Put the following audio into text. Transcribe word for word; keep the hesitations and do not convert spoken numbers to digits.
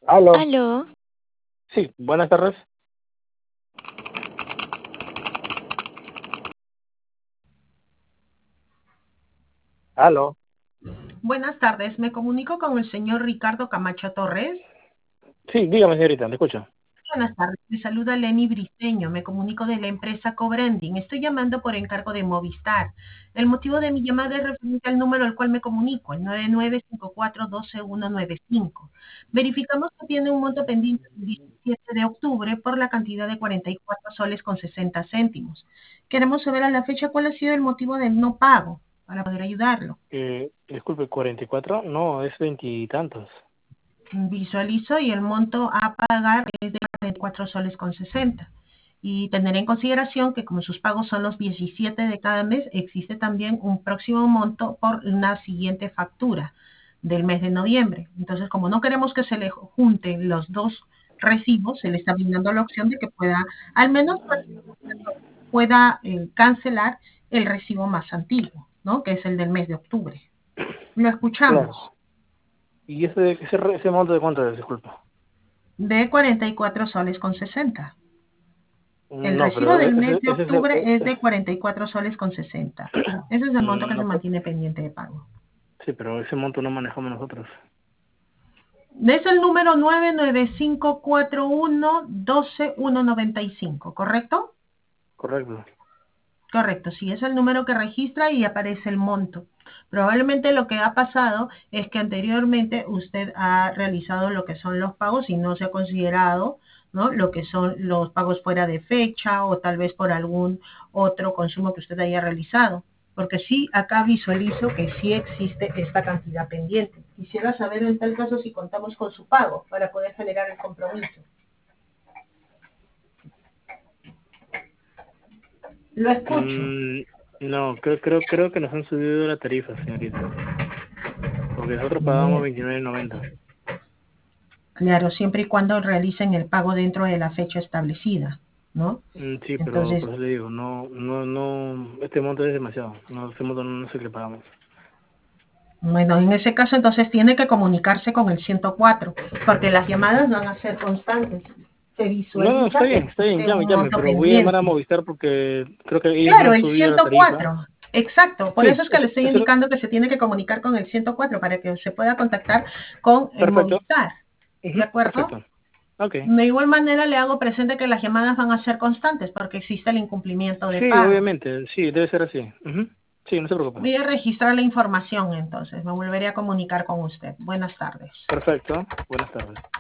Aló. Aló, Sí, buenas tardes. Aló. Buenas tardes, me comunico con el señor Ricardo Camacho Torres. Sí, dígame, señorita, le escucho. Buenas tardes, me saluda Lenny Briceño, me comunico de la empresa Cobranding. Estoy llamando por encargo de Movistar. El motivo de mi llamada es referente al número al cual me comunico, el nueve nueve cinco cuatro uno dos uno nueve cinco. Verificamos que tiene un monto pendiente el diecisiete de octubre por la cantidad de cuarenta y cuatro soles con sesenta céntimos. Queremos saber a la fecha cuál ha sido el motivo del no pago para poder ayudarlo. Eh, disculpe, ¿cuarenta y cuatro? No, es veintitantos. Visualizo y el monto a pagar es de cuarenta y cuatro soles con sesenta. Y tener en consideración que como sus pagos son los diecisiete de cada mes, existe también un próximo monto por una siguiente factura del mes de noviembre. Entonces, como no queremos que se le junten los dos recibos, se le está brindando la opción de que pueda, al menos pueda eh, cancelar el recibo más antiguo, ¿no? Que es el del mes de octubre. Lo Claro. escuchamos. ¿Y ese, ese, re- ese monto de cuánto es, disculpa? De cuarenta y cuatro soles con sesenta. El No, recibo pero del e- mes ese, de ese, ese, octubre e- es es- de cuarenta y cuatro soles con sesenta. Ese es el monto que se no, pues, mantiene pendiente de pago. sí, pero ese monto no manejamos nosotros. Es el número nueve nueve cinco cuatro uno uno dos uno nueve cinco, ¿correcto? Correcto. Correcto, sí, es el número que registra y aparece el monto. Probablemente lo que ha pasado es que anteriormente usted ha realizado lo que son los pagos y no se ha considerado, ¿no?, lo que son los pagos fuera de fecha o tal vez por algún otro consumo que usted haya realizado. Porque sí, acá visualizo que sí existe esta cantidad pendiente. Quisiera saber en tal caso si contamos con su pago para poder generar el compromiso. Lo escucho. Mm, no, creo, creo, creo que nos han subido la tarifa, señorita. Porque nosotros pagamos Bien. veintinueve noventa. Claro, siempre y cuando realicen el pago dentro de la fecha establecida, ¿no? Mm, sí, pero Entonces, por eso le digo, no, no, no, este monto es demasiado. No, este monto no, no sé qué le pagamos. bueno, en ese caso entonces tiene que comunicarse con el ciento cuatro, porque las llamadas van a ser constantes. Se No, no, está visualiza que bien, está bien, existe llame, un llame, monto pero voy a llamar a pendiente. Movistar porque creo que ellos me Claro, han el subido la ciento tarifa. cuatro, exacto. Por Sí, eso es que le eso, estoy eso, indicando que se tiene que comunicar con el ciento cuatro para que se pueda contactar con el perfecto. Movistar, Ujú, ¿de acuerdo? perfecto. Ok. De igual manera le hago presente que las llamadas van a ser constantes porque existe el incumplimiento de Sí, pago. obviamente, sí, debe ser así. Ujú. Sí, no se preocupe. Voy a registrar la información entonces. Me volveré a comunicar con usted. Buenas tardes. Perfecto. Buenas tardes.